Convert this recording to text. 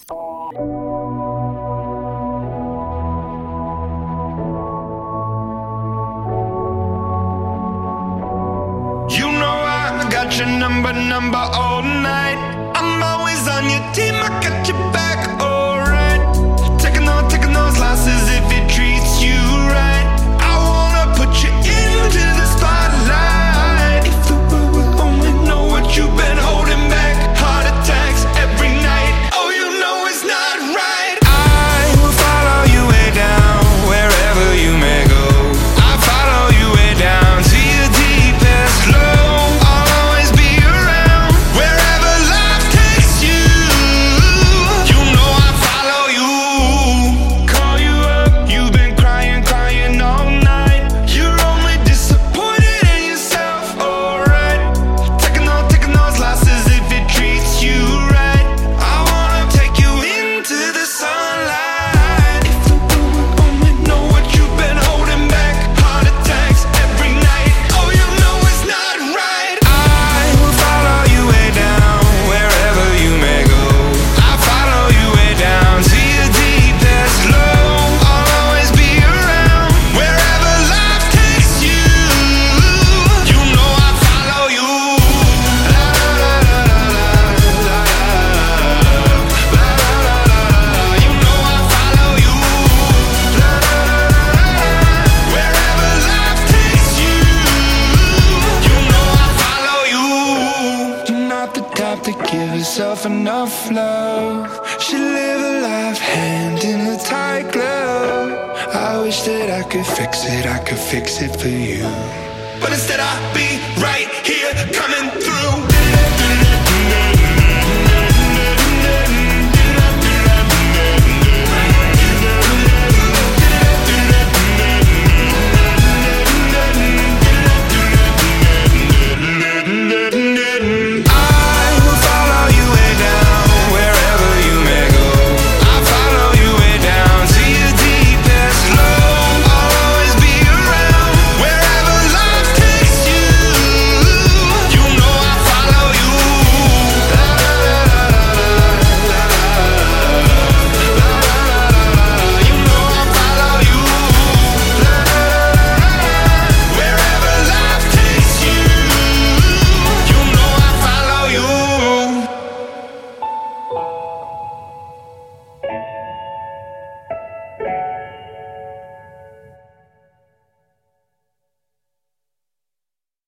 You know I got your number all night. I'm always on your team, I got your back, alright. Taking those losses if it treats you right. I wanna put you into the spotlight. If the world would only know what you've been holding back. Heart attacks every night, oh you know it's not right. I will follow you way down, wherever you may go. I follow you way down to your deepest low. I'll always be around, wherever life takes you. You know I follow you. Call you up, you've been crying all night. You're only disappointed in yourself, alright. Taking those losses if it treats you right. I wanna take you into the sunlight. If the world would only know what you've been holding back. Heart attacks every night, oh you know it's not right. I will follow you way down, wherever you may go. I follow you way down to your deepest low. I'll always be around, wherever life takes you. You know I follow you. La la la la la la la la. You know I follow you. La la la la. Wherever life takes you. You know I follow you. You're not the type to give yourself enough love. Should live a life hand in a tight glove. I wish that I could fix it for you. But instead I be right